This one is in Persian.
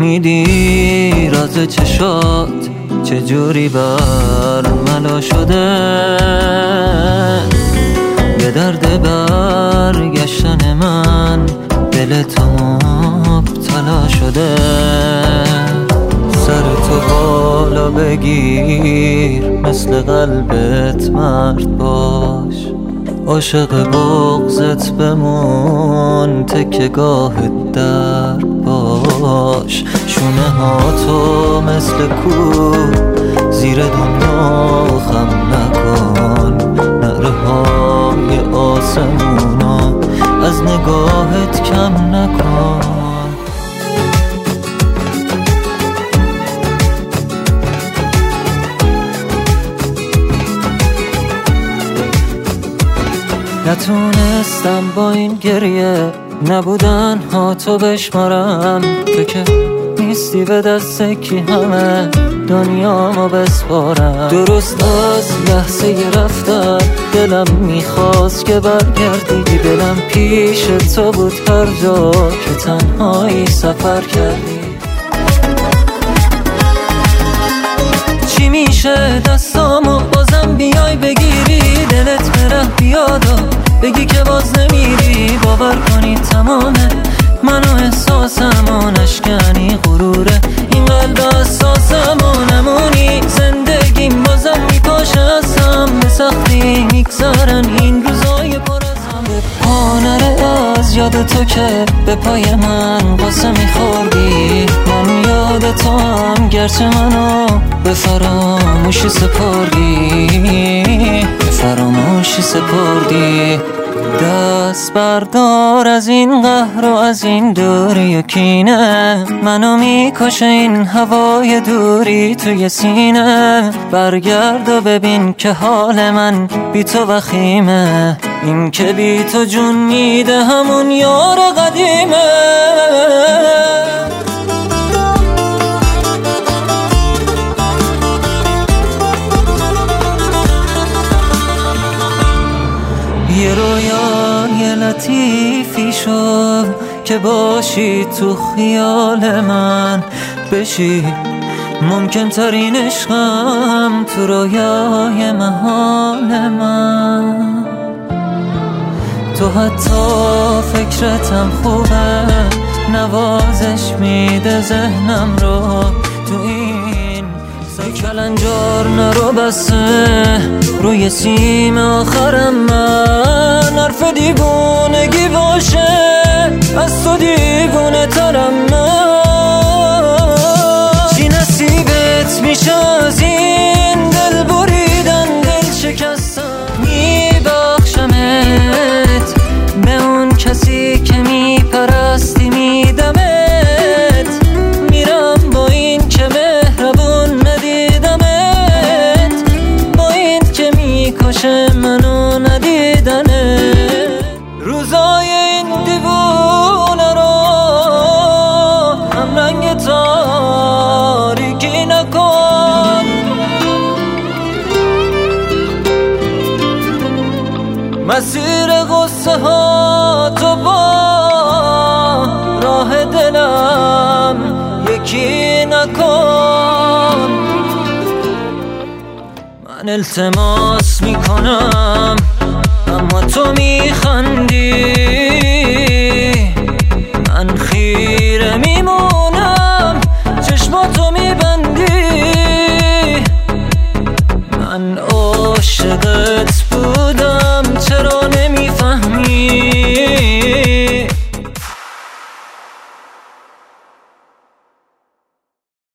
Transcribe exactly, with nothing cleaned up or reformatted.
فهمیدی راز چشات چجوری برملا شده؟ به درد برگشتن من دل تو مبتلا شده. سر تو بالا بگیر مثل قلبت مرد باش، عاشق بغضت بمون تکه گاه در باش. شونه ها تو مثل کو زیر دنیا خم نکن، نعره های آسمونا از نگاهت کم نکن. نتونستم با این گریه نبودن ها تو بشمارم، تو که نیستی به دست کی همه دنیامو بسپارم. درست از لحظه ی رفتن دلم میخواست که برگردی، دلم پیش تو بود هر جا که تنهایی سفر کردی. چی میشه دستامو بازم بیای بگیری، دلت بره بیاد و بگی که باز نمیری. باور کنی تمامه منو احساسمو نشکنی، غروره این قلب اساسمو نمونی. زندگیم بازم میپاشه ازم به سختی میگذرن این روزای پر از هم. به پا نره از یاد تو که به پای من قصه میخوردی. من یاد تو هم گرچه منو به فراموشی سپردی، به فراموشی سپردی. دست بردار از این قهر و از این دوری و کینه، منو میکشه این هوای دوری توی سینه. برگرد و ببین که حال من بی تو وخیمه، این که بی تو جون میده همون یار قدیمه. یه رویای لطیفی شو که باشی تو خیال من، بشی ممکن ترین عشقم تو رویای محال من. تو حتی فکرتم خوبه، نوازش میده ذهنم رو. تو این کلنجار نرو بسه روی سیم آخرم من، حرف دیوونگی باشه از تو دیوونه ترم من. چی نصیبت میشه از این دل بریدن دل شکستن؟ میبخشمت به اون کسی که میپرستی میدمت، میرم با این که مهربون ندیدمت، با این که میکشه منو ندیدنه. روزای این دیوونه رو هم رنگ تاریکی نکن. مسیر غصه ها تو با راه دلم یکی نکن. من التماس میکنم اما تو میخندی،